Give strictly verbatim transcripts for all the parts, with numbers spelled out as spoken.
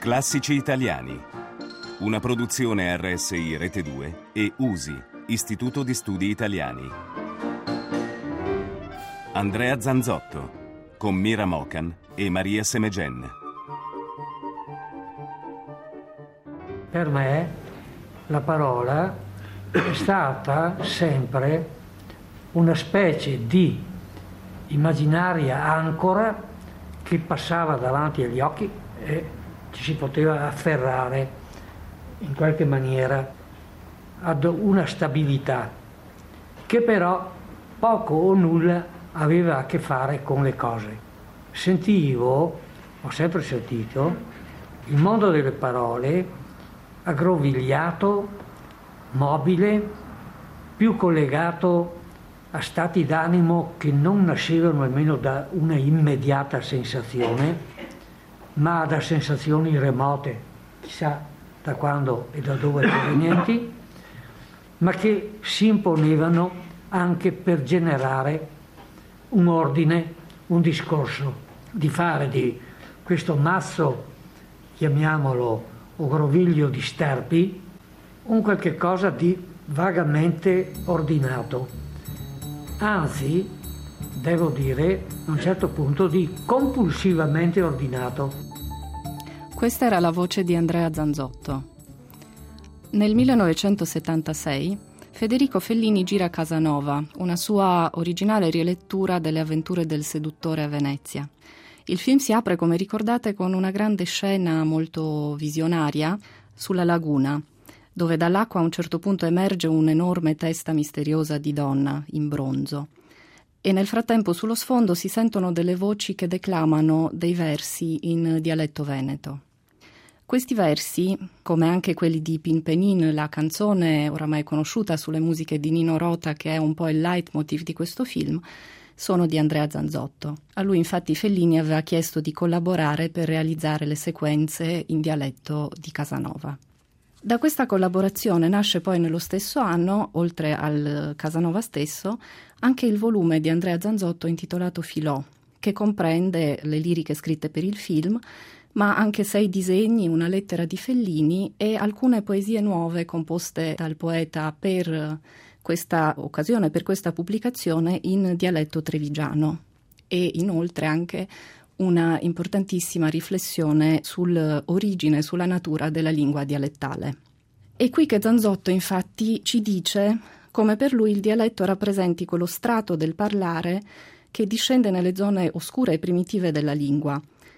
Classici italiani. Una produzione R S I Rete due e U S I, Istituto di Studi Italiani. Andrea Zanzotto, con Mira Mocan e Maria Semegen. Per me la parola è stata sempre una specie di immaginaria ancora che passava davanti agli occhi e ci si poteva afferrare in qualche maniera ad una stabilità che però poco o nulla aveva a che fare con le cose. Sentivo, ho sempre sentito, il mondo delle parole aggrovigliato, mobile, più collegato a stati d'animo che non nascevano almeno da una immediata sensazione, ma da sensazioni remote, chissà da quando e da dove provenienti, ma che si imponevano anche per generare un ordine, un discorso, di fare di questo mazzo, chiamiamolo, o groviglio di sterpi, un qualche cosa di vagamente ordinato, anzi, devo dire, a un certo punto, di compulsivamente ordinato. Questa era la voce di Andrea Zanzotto. Nel millenovecentosettantasei Federico Fellini gira Casanova, una sua originale rilettura delle avventure del seduttore a Venezia. Il film si apre, come ricordate, con una grande scena molto visionaria sulla laguna, dove dall'acqua a un certo punto emerge un'enorme testa misteriosa di donna in bronzo. E nel frattempo sullo sfondo si sentono delle voci che declamano dei versi in dialetto veneto. Questi versi, come anche quelli di Pinpenin, la canzone oramai conosciuta sulle musiche di Nino Rota, che è un po' il leitmotiv di questo film, sono di Andrea Zanzotto. A lui infatti Fellini aveva chiesto di collaborare per realizzare le sequenze in dialetto di Casanova. Da questa collaborazione nasce poi nello stesso anno, oltre al Casanova stesso, anche il volume di Andrea Zanzotto intitolato Filò, che comprende le liriche scritte per il film, ma anche sei disegni, una lettera di Fellini e alcune poesie nuove composte dal poeta per questa occasione, per questa pubblicazione in dialetto trevigiano, e inoltre anche una importantissima riflessione sull'origine, sulla natura della lingua dialettale. È qui che Zanzotto infatti ci dice come per lui il dialetto rappresenti quello strato del parlare che discende nelle zone oscure e primitive della lingua,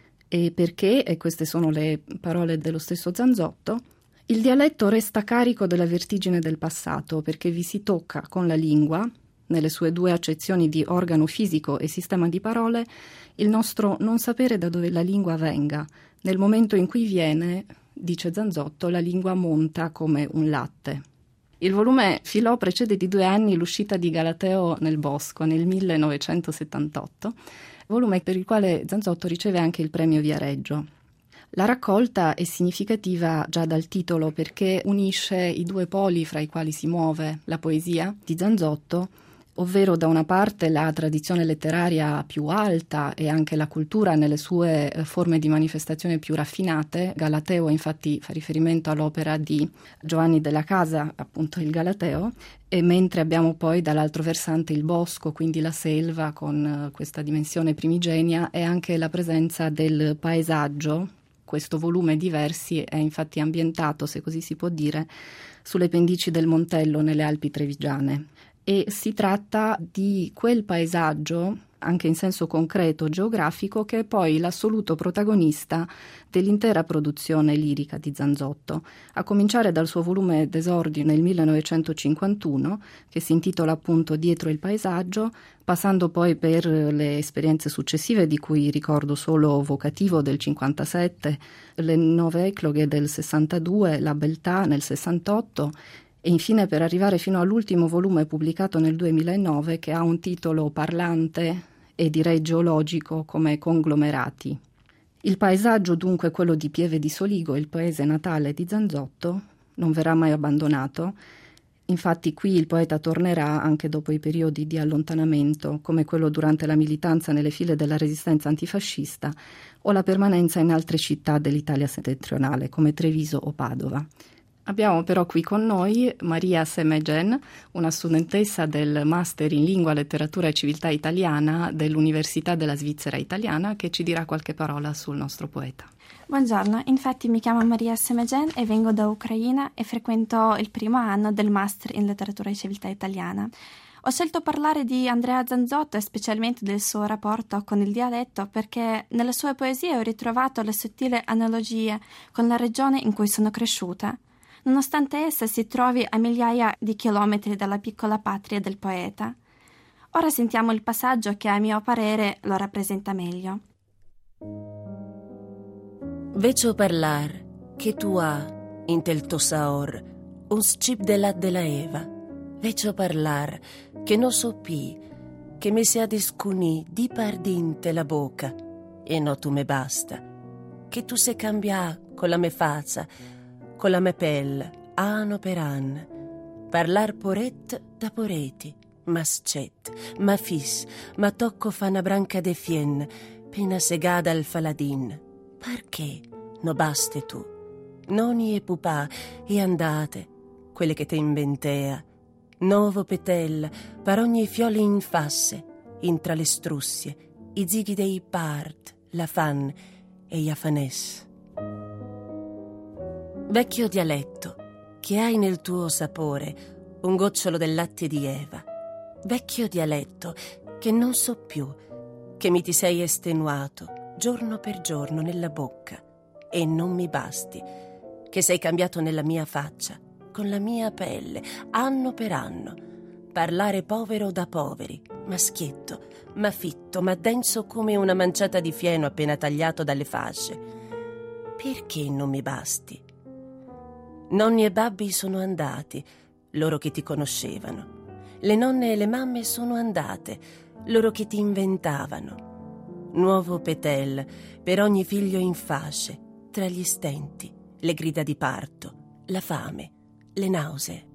e perché, e queste sono le parole dello stesso Zanzotto, il dialetto resta carico della vertigine del passato, perché vi si tocca con la lingua, nelle sue due accezioni di organo fisico e sistema di parole, il nostro non sapere da dove la lingua venga. Nel momento in cui viene, dice Zanzotto, la lingua monta come un latte. Il volume Filò precede di due anni l'uscita di Galateo nel Bosco nel millenovecentosettantotto, volume per il quale Zanzotto riceve anche il premio Viareggio. La raccolta è significativa già dal titolo perché unisce i due poli fra i quali si muove la poesia di Zanzotto, ovvero da una parte la tradizione letteraria più alta e anche la cultura nelle sue forme di manifestazione più raffinate. Galateo infatti fa riferimento all'opera di Giovanni della Casa, appunto il Galateo, e mentre abbiamo poi dall'altro versante il bosco, quindi la selva con questa dimensione primigenia, e anche la presenza del paesaggio. Questo volume di versi è infatti ambientato, se così si può dire, sulle pendici del Montello nelle Alpi trevigiane. E si tratta di quel paesaggio, anche in senso concreto geografico, che è poi l'assoluto protagonista dell'intera produzione lirica di Zanzotto, a cominciare dal suo volume d'esordio nel millenovecentocinquantuno, che si intitola appunto Dietro il paesaggio, passando poi per le esperienze successive, di cui ricordo solo Vocativo del cinquantasette, Le Nove Ecloghe del sessantadue, La Beltà nel sessantotto, e infine per arrivare fino all'ultimo volume pubblicato nel duemilanove, che ha un titolo parlante e direi geologico come Conglomerati. Il paesaggio, dunque, quello di Pieve di Soligo, il paese natale di Zanzotto, non verrà mai abbandonato, Infatti qui il poeta tornerà anche dopo i periodi di allontanamento, come quello durante la militanza nelle file della resistenza antifascista o la permanenza in altre città dell'Italia settentrionale, come Treviso o Padova. Abbiamo però qui con noi Maria Semegen, una studentessa del Master in Lingua, Letteratura e Civiltà Italiana dell'Università della Svizzera Italiana, che ci dirà qualche parola sul nostro poeta. Buongiorno, infatti mi chiamo Maria Semegen e vengo da Ucraina e frequento il primo anno del Master in Letteratura e Civiltà Italiana. Ho scelto parlare di Andrea Zanzotto e specialmente del suo rapporto con il dialetto perché nelle sue poesie ho ritrovato le sottili analogie con la regione in cui sono cresciuta, nonostante essa si trovi a migliaia di chilometri dalla piccola patria del poeta. Ora sentiamo il passaggio che a mio parere lo rappresenta meglio. Vecio parlar che tu ha in tel to saor un scip della della Eva. Vecio parlar che non so pi che mi sia discuni di pardinte la bocca e no tu me basta che tu se cambia con la me faccia con la me pelle ano per an parlar poret da poreti ma scet ma fis ma tocco fa una branca de fien pena segada al faladin. Perché no baste tu? Noni e pupà e andate, quelle che te inventea. Novo petel, per ogni fioli in fasse, intra le strussie, i zighi dei part, la fan e gli afanes. Vecchio dialetto, che hai nel tuo sapore un gocciolo del latte di Eva. Vecchio dialetto, che non so più, che mi ti sei estenuato giorno per giorno nella bocca e non mi basti che sei cambiato nella mia faccia con la mia pelle anno per anno parlare povero da poveri ma schietto ma fitto ma denso come una manciata di fieno appena tagliato dalle fasce. Perché non mi basti? Nonni e babbi sono andati, loro che ti conoscevano, le nonne e le mamme sono andate, loro che ti inventavano. Nuovo petel per ogni figlio in fasce, tra gli stenti, le grida di parto, la fame, le nausee.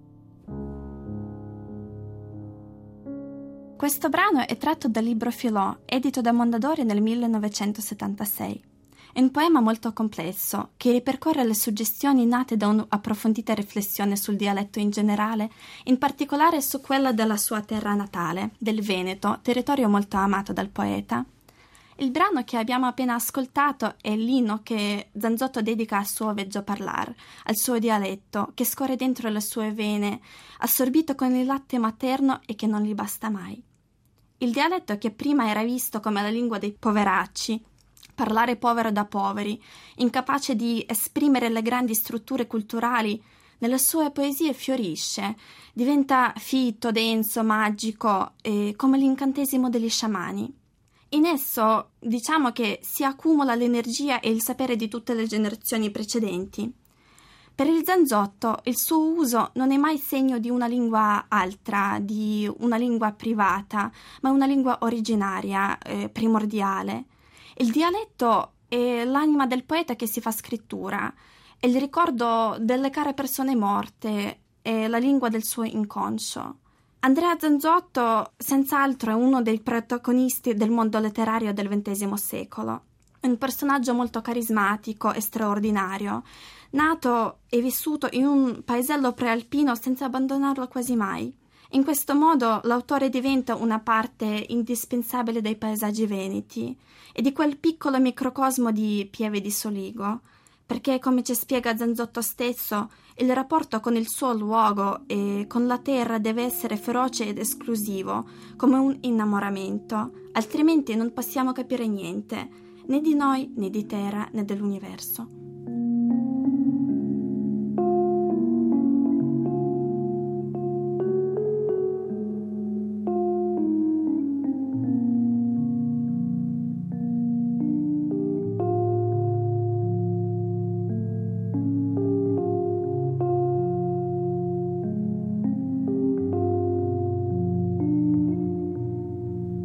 Questo brano è tratto dal libro Filò, edito da Mondadori nel millenovecentosettantasei. È un poema molto complesso, che ripercorre le suggestioni nate da un'approfondita riflessione sul dialetto in generale, in particolare su quella della sua terra natale, del Veneto, territorio molto amato dal poeta. Il brano che abbiamo appena ascoltato è l'inno che Zanzotto dedica al suo veggio parlar, al suo dialetto, che scorre dentro le sue vene, assorbito con il latte materno e che non gli basta mai. Il dialetto che prima era visto come la lingua dei poveracci, parlare povero da poveri, incapace di esprimere le grandi strutture culturali, nelle sue poesie fiorisce, diventa fitto, denso, magico, eh, come l'incantesimo degli sciamani. In esso diciamo che si accumula l'energia e il sapere di tutte le generazioni precedenti. Per il Zanzotto il suo uso non è mai segno di una lingua altra, di una lingua privata, ma una lingua originaria, eh, primordiale. Il dialetto è l'anima del poeta che si fa scrittura, è il ricordo delle care persone morte, è la lingua del suo inconscio. Andrea Zanzotto senz'altro è uno dei protagonisti del mondo letterario del ventesimo secolo. È un personaggio molto carismatico e straordinario, nato e vissuto in un paesello prealpino senza abbandonarlo quasi mai. In questo modo l'autore diventa una parte indispensabile dei paesaggi veneti e di quel piccolo microcosmo di Pieve di Soligo, perché, come ci spiega Zanzotto stesso, il rapporto con il suo luogo e con la terra deve essere feroce ed esclusivo, come un innamoramento, altrimenti non possiamo capire niente, né di noi, né di terra, né dell'universo.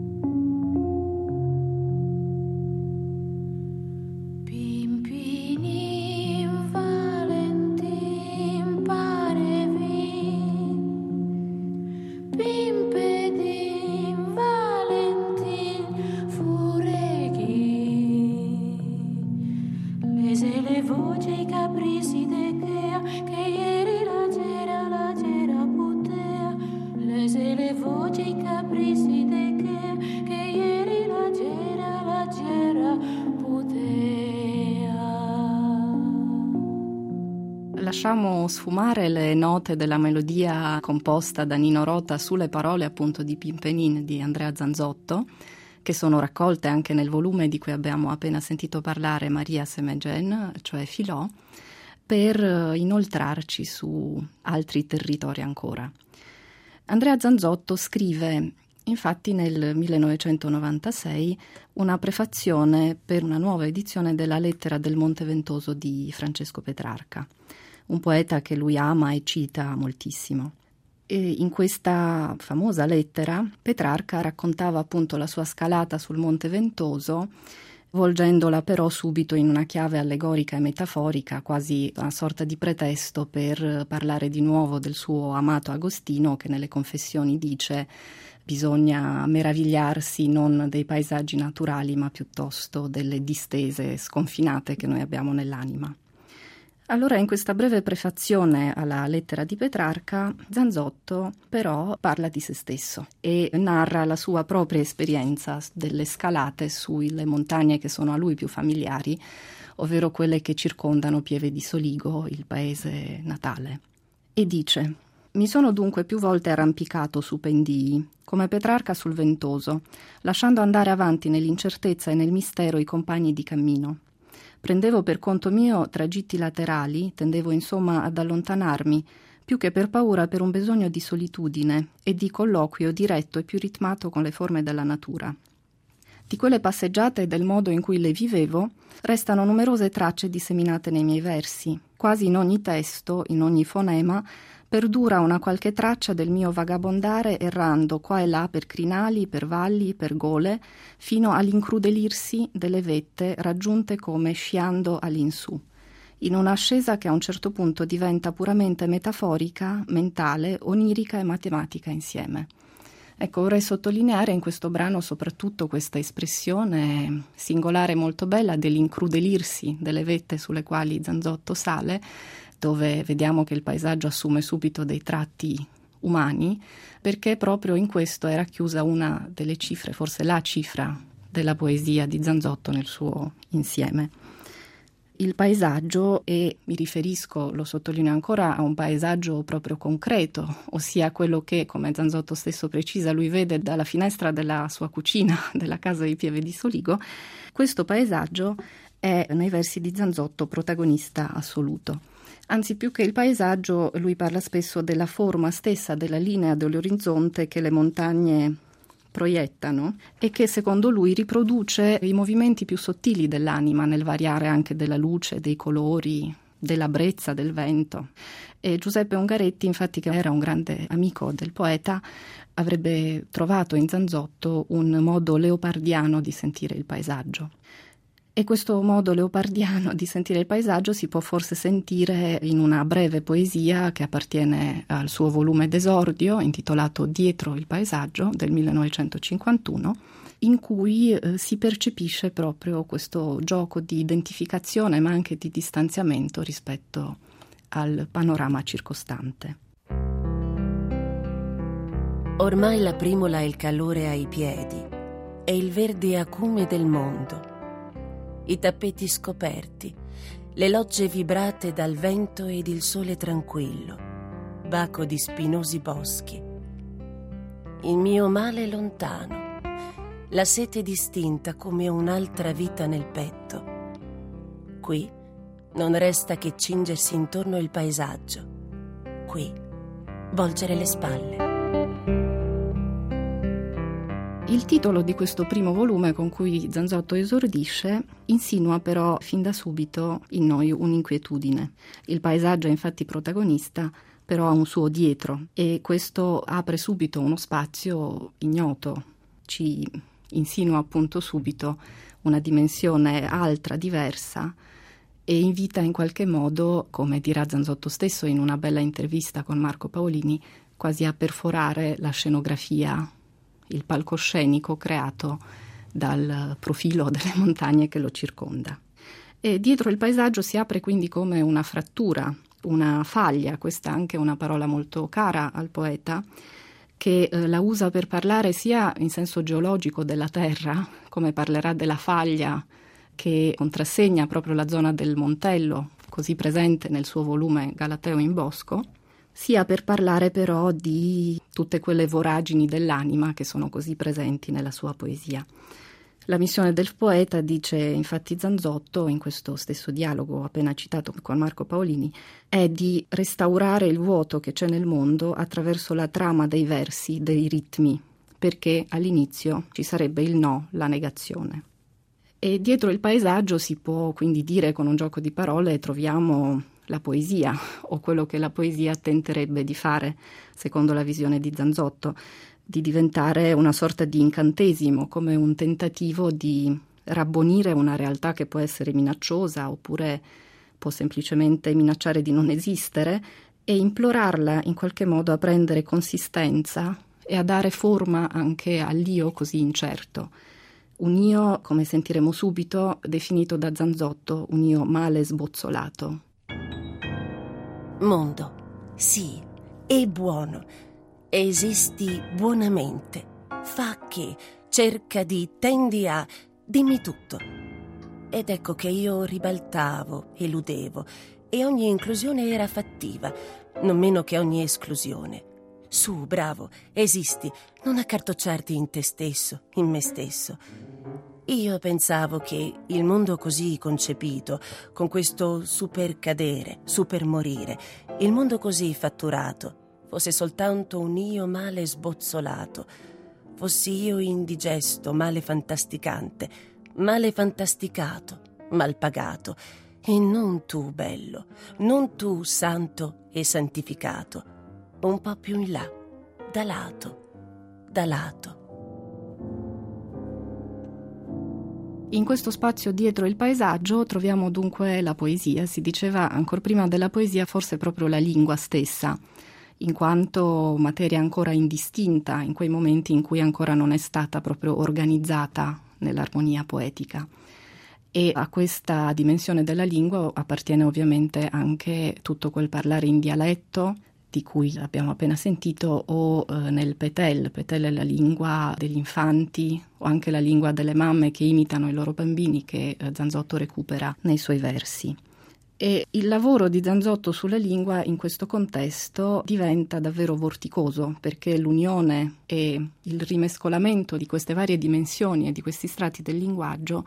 Pimpini lasciamo sfumare le note della melodia composta da Nino Rota sulle parole appunto di Pimpenin di Andrea Zanzotto, che sono raccolte anche nel volume di cui abbiamo appena sentito parlare, Maria Semegen, cioè Filò, per inoltrarci su altri territori ancora. Andrea Zanzotto scrive infatti nel millenovecentonovantasei una prefazione per una nuova edizione della Lettera del Monte Ventoso di Francesco Petrarca, un poeta che lui ama e cita moltissimo. E in questa famosa lettera Petrarca raccontava appunto la sua scalata sul Monte Ventoso, volgendola però subito in una chiave allegorica e metaforica, quasi una sorta di pretesto per parlare di nuovo del suo amato Agostino, che nelle Confessioni dice: bisogna meravigliarsi non dei paesaggi naturali, ma piuttosto delle distese sconfinate che noi abbiamo nell'anima. Allora, in questa breve prefazione alla lettera di Petrarca, Zanzotto però parla di se stesso e narra la sua propria esperienza delle scalate sulle montagne che sono a lui più familiari, ovvero quelle che circondano Pieve di Soligo, il paese natale. E dice: mi sono dunque più volte arrampicato su pendii, come Petrarca sul Ventoso, lasciando andare avanti nell'incertezza e nel mistero i compagni di cammino. Prendevo per conto mio tragitti laterali, tendevo insomma ad allontanarmi, più che per paura per un bisogno di solitudine e di colloquio diretto e più ritmato con le forme della natura. Di quelle passeggiate e del modo in cui le vivevo restano numerose tracce disseminate nei miei versi. Quasi in ogni testo, in ogni fonema, perdura una qualche traccia del mio vagabondare errando qua e là per crinali, per valli, per gole, fino all'incrudelirsi delle vette raggiunte come sciando all'insù, in un'ascesa che a un certo punto diventa puramente metaforica, mentale, onirica e matematica insieme. Ecco, vorrei sottolineare in questo brano soprattutto questa espressione singolare molto bella dell'incrudelirsi delle vette sulle quali Zanzotto sale, dove vediamo che il paesaggio assume subito dei tratti umani, perché proprio in questo è racchiusa una delle cifre, forse la cifra della poesia di Zanzotto nel suo insieme. Il paesaggio, e mi riferisco, lo sottolineo ancora, a un paesaggio proprio concreto, ossia quello che, come Zanzotto stesso precisa, lui vede dalla finestra della sua cucina, della casa di Pieve di Soligo. Questo paesaggio è nei versi di Zanzotto protagonista assoluto. Anzi, più che il paesaggio, lui parla spesso della forma stessa, della linea dell'orizzonte che le montagne proiettano e che secondo lui riproduce i movimenti più sottili dell'anima nel variare anche della luce, dei colori, della brezza del vento. E Giuseppe Ungaretti, infatti, che era un grande amico del poeta, avrebbe trovato in Zanzotto un modo leopardiano di sentire il paesaggio. E questo modo leopardiano di sentire il paesaggio si può forse sentire in una breve poesia che appartiene al suo volume d'esordio, intitolato Dietro il paesaggio, del millenovecentocinquantuno, in cui eh, si percepisce proprio questo gioco di identificazione ma anche di distanziamento rispetto al panorama circostante. Ormai la primola e il calore ai piedi e il verde acume del mondo, i tappeti scoperti, le logge vibrate dal vento ed il sole tranquillo, baco di spinosi boschi. Il mio male lontano, la sete distinta come un'altra vita nel petto. Qui non resta che cingersi intorno il paesaggio, qui volgere le spalle. Il titolo di questo primo volume con cui Zanzotto esordisce insinua però fin da subito in noi un'inquietudine. Il paesaggio è infatti protagonista, però ha un suo dietro e questo apre subito uno spazio ignoto, ci insinua appunto subito una dimensione altra, diversa e invita in qualche modo, come dirà Zanzotto stesso in una bella intervista con Marco Paolini, quasi a perforare la scenografia, il palcoscenico creato dal profilo delle montagne che lo circonda. E dietro il paesaggio si apre quindi come una frattura, una faglia, questa è anche una parola molto cara al poeta, che eh, la usa per parlare sia in senso geologico della terra, come parlerà della faglia che contrassegna proprio la zona del Montello, così presente nel suo volume Galateo in bosco, sia per parlare però di tutte quelle voragini dell'anima che sono così presenti nella sua poesia. La missione del poeta, dice infatti Zanzotto in questo stesso dialogo appena citato con Marco Paolini, è di restaurare il vuoto che c'è nel mondo attraverso la trama dei versi, dei ritmi, perché all'inizio ci sarebbe il no, la negazione. E dietro il paesaggio si può quindi dire, con un gioco di parole, troviamo la poesia, o quello che la poesia tenterebbe di fare, secondo la visione di Zanzotto, di diventare una sorta di incantesimo, come un tentativo di rabbonire una realtà che può essere minacciosa oppure può semplicemente minacciare di non esistere, e implorarla in qualche modo a prendere consistenza e a dare forma anche all'io così incerto. Un io, come sentiremo subito, definito da Zanzotto un io male sbozzolato. Mondo, sì, è buono. Esisti buonamente. Fa che, cerca di, tendi a, dimmi tutto. Ed ecco che io ribaltavo, eludevo, e ogni inclusione era fattiva, non meno che ogni esclusione. Su, bravo, esisti, non accartocciarti in te stesso, in me stesso. Io pensavo che il mondo così concepito, con questo supercadere, supermorire, il mondo così fatturato, fosse soltanto un io male sbozzolato, fossi io indigesto, male fantasticante, male fantasticato, mal pagato, e non tu bello, non tu santo e santificato, un po' più in là, da lato, da lato. In questo spazio dietro il paesaggio troviamo dunque la poesia, si diceva ancor prima della poesia forse proprio la lingua stessa, in quanto materia ancora indistinta in quei momenti in cui ancora non è stata proprio organizzata nell'armonia poetica. E a questa dimensione della lingua appartiene ovviamente anche tutto quel parlare in dialetto di cui abbiamo appena sentito, o eh, nel petel. Petel è la lingua degli infanti o anche la lingua delle mamme che imitano i loro bambini, che eh, Zanzotto recupera nei suoi versi. E il lavoro di Zanzotto sulla lingua in questo contesto diventa davvero vorticoso, perché l'unione e il rimescolamento di queste varie dimensioni e di questi strati del linguaggio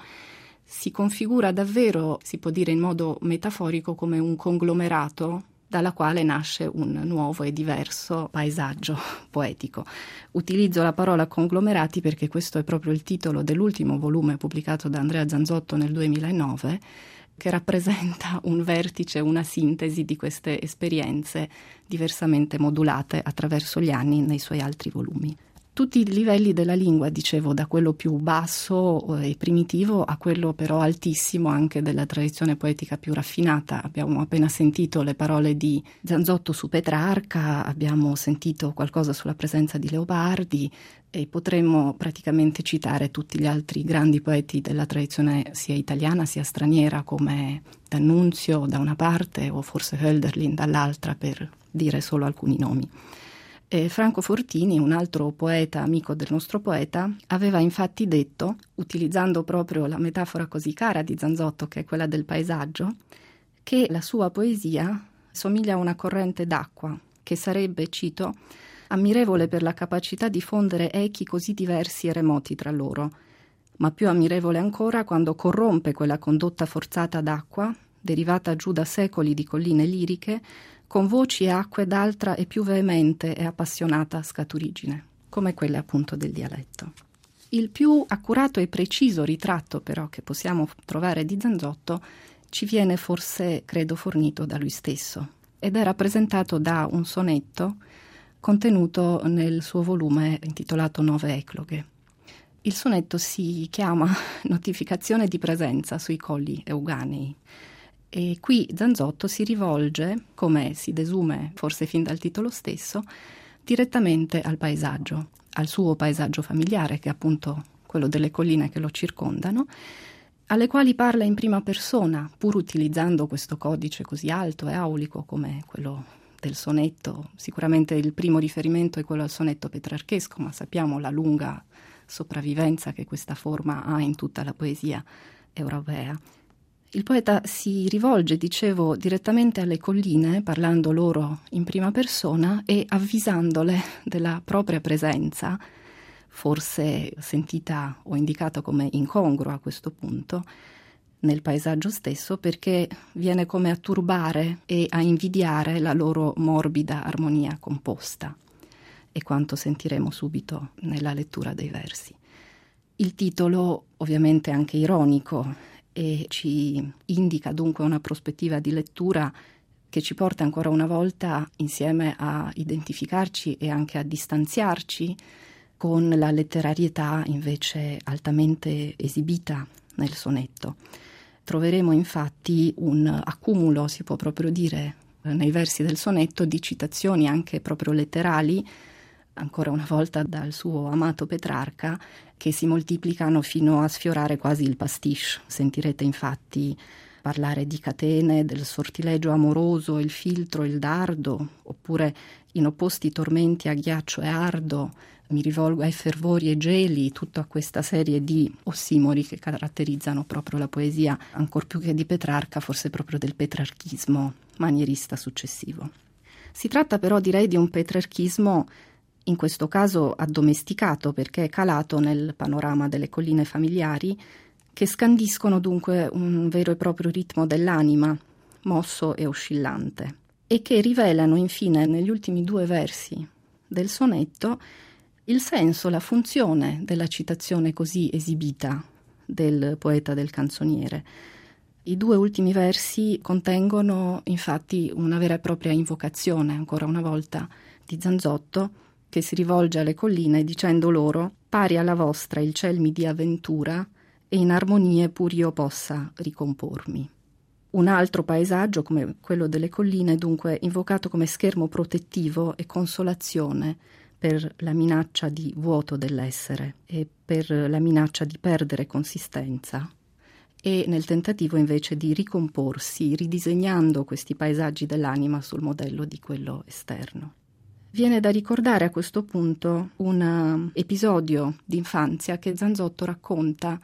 si configura davvero, si può dire in modo metaforico, come un conglomerato dalla quale nasce un nuovo e diverso paesaggio poetico. Utilizzo la parola conglomerati perché questo è proprio il titolo dell'ultimo volume pubblicato da Andrea Zanzotto nel duemilanove, che rappresenta un vertice, una sintesi di queste esperienze diversamente modulate attraverso gli anni nei suoi altri volumi. Tutti i livelli della lingua, dicevo, da quello più basso e primitivo a quello però altissimo anche della tradizione poetica più raffinata. Abbiamo appena sentito le parole di Zanzotto su Petrarca, abbiamo sentito qualcosa sulla presenza di Leopardi e potremmo praticamente citare tutti gli altri grandi poeti della tradizione sia italiana sia straniera, come D'Annunzio da una parte o forse Hölderlin dall'altra, per dire solo alcuni nomi. E Franco Fortini, un altro poeta amico del nostro poeta, aveva infatti detto, utilizzando proprio la metafora così cara di Zanzotto, che è quella del paesaggio, che la sua poesia somiglia a una corrente d'acqua, che sarebbe, cito, ammirevole per la capacità di fondere echi così diversi e remoti tra loro, ma più ammirevole ancora quando corrompe quella condotta forzata d'acqua, derivata giù da secoli di colline liriche, con voci e acque d'altra e più veemente e appassionata scaturigine, come quelle appunto del dialetto. Il più accurato e preciso ritratto però che possiamo trovare di Zanzotto ci viene forse, credo, fornito da lui stesso, ed è rappresentato da un sonetto contenuto nel suo volume intitolato Nove ecloghe. Il sonetto si chiama Notificazione di presenza sui colli euganei. E qui Zanzotto si rivolge, come si desume forse fin dal titolo stesso, direttamente al paesaggio, al suo paesaggio familiare, che è appunto quello delle colline che lo circondano, alle quali parla in prima persona, pur utilizzando questo codice così alto e aulico come quello del sonetto. Sicuramente il primo riferimento è quello al sonetto petrarchesco, ma sappiamo la lunga sopravvivenza che questa forma ha in tutta la poesia europea. Il poeta si rivolge, dicevo, direttamente alle colline, parlando loro in prima persona e avvisandole della propria presenza, forse sentita o indicata come incongrua a questo punto, nel paesaggio stesso, perché viene come a turbare e a invidiare la loro morbida armonia composta, e quanto sentiremo subito nella lettura dei versi. Il titolo ovviamente è anche ironico e ci indica dunque una prospettiva di lettura che ci porta ancora una volta insieme a identificarci e anche a distanziarci con la letterarietà invece altamente esibita nel sonetto. Troveremo infatti un accumulo, si può proprio dire, nei versi del sonetto di citazioni anche proprio letterali, ancora una volta dal suo amato Petrarca, che si moltiplicano fino a sfiorare quasi il pastiche. Sentirete infatti parlare di catene, del sortilegio amoroso, il filtro, il dardo, oppure in opposti tormenti a ghiaccio e ardo, mi rivolgo ai fervori e geli, tutta questa serie di ossimori che caratterizzano proprio la poesia, ancor più che di Petrarca, forse proprio del petrarchismo manierista successivo. Si tratta però, direi, di un petrarchismo in questo caso addomesticato, perché è calato nel panorama delle colline familiari, che scandiscono dunque un vero e proprio ritmo dell'anima, mosso e oscillante, e che rivelano infine negli ultimi due versi del sonetto il senso, la funzione della citazione così esibita del poeta del canzoniere. I due ultimi versi contengono infatti una vera e propria invocazione, ancora una volta, di Zanzotto, che si rivolge alle colline dicendo loro: «Pari alla vostra il ciel mi dia ventura, e in armonie pur io possa ricompormi». Un altro paesaggio, come quello delle colline, dunque invocato come schermo protettivo e consolazione per la minaccia di vuoto dell'essere e per la minaccia di perdere consistenza, e nel tentativo invece di ricomporsi, ridisegnando questi paesaggi dell'anima sul modello di quello esterno. Viene da ricordare a questo punto un episodio d'infanzia che Zanzotto racconta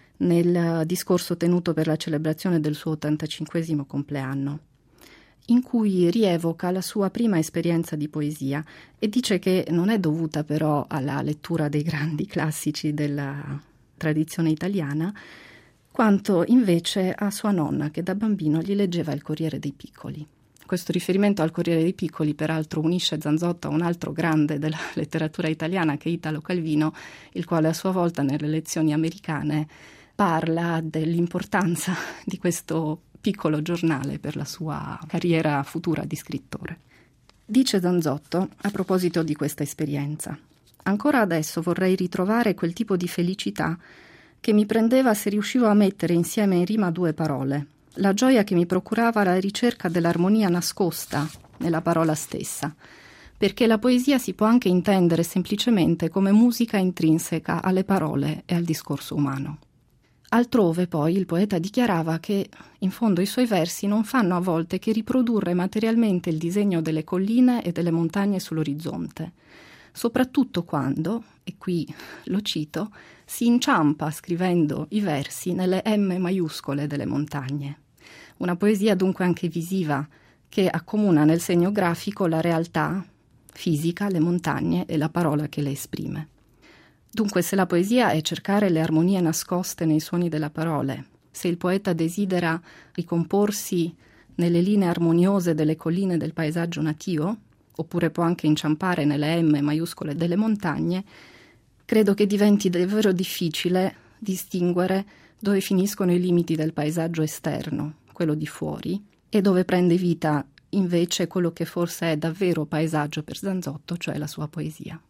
nel discorso tenuto per la celebrazione del suo ottantacinquesimo compleanno, in cui rievoca la sua prima esperienza di poesia e dice che non è dovuta però alla lettura dei grandi classici della tradizione italiana, quanto invece a sua nonna che da bambino gli leggeva il Corriere dei Piccoli. Questo riferimento al Corriere dei Piccoli peraltro unisce Zanzotto a un altro grande della letteratura italiana che è Italo Calvino, il quale a sua volta nelle lezioni americane parla dell'importanza di questo piccolo giornale per la sua carriera futura di scrittore. Dice Zanzotto a proposito di questa esperienza: «Ancora adesso vorrei ritrovare quel tipo di felicità che mi prendeva se riuscivo a mettere insieme in rima due parole, la gioia che mi procurava la ricerca dell'armonia nascosta nella parola stessa, perché la poesia si può anche intendere semplicemente come musica intrinseca alle parole e al discorso umano». Altrove poi il poeta dichiarava che in fondo i suoi versi non fanno a volte che riprodurre materialmente il disegno delle colline e delle montagne sull'orizzonte, soprattutto quando, e qui lo cito, si inciampa scrivendo i versi nelle M maiuscole delle montagne. Una poesia dunque anche visiva, che accomuna nel segno grafico la realtà fisica, le montagne e la parola che le esprime. Dunque, se la poesia è cercare le armonie nascoste nei suoni delle parole, se il poeta desidera ricomporsi nelle linee armoniose delle colline del paesaggio nativo, oppure può anche inciampare nelle M maiuscole delle montagne, credo che diventi davvero difficile distinguere dove finiscono i limiti del paesaggio esterno, quello di fuori, e dove prende vita invece quello che forse è davvero paesaggio per Zanzotto, cioè la sua poesia.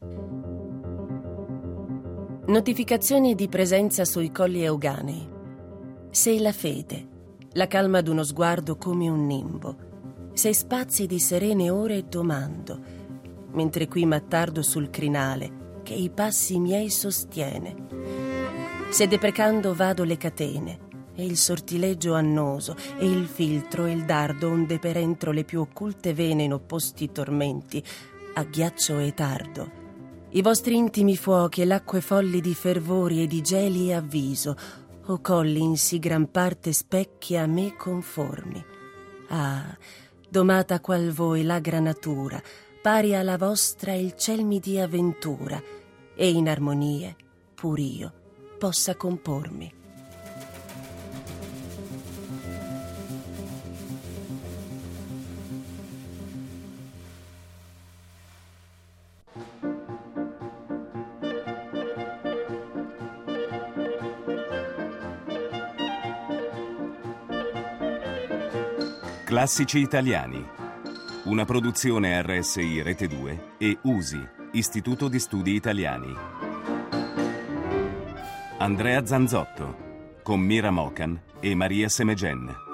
Notificazioni di presenza sui colli euganei. Sei la fede, la calma d'uno sguardo come un nimbo. Sei spazi di serene ore domando, mentre qui m'attardo sul crinale che i passi miei sostiene. Se deprecando vado le catene e il sortileggio annoso e il filtro e il dardo onde per entro le più occulte vene in opposti tormenti, a ghiaccio e tardo. I vostri intimi fuochi e l'acque folli di fervori e di geli e avviso, o colli in sì gran parte specchi a me conformi. Ah, domata qual voi l'agra natura, pari alla vostra il ciel mi dia ventura, e in armonie pur io possa compormi. Classici italiani. Una produzione R S I Rete due e U S I, Istituto di Studi Italiani. Andrea Zanzotto, con Mira Mocan e Maria Semegen.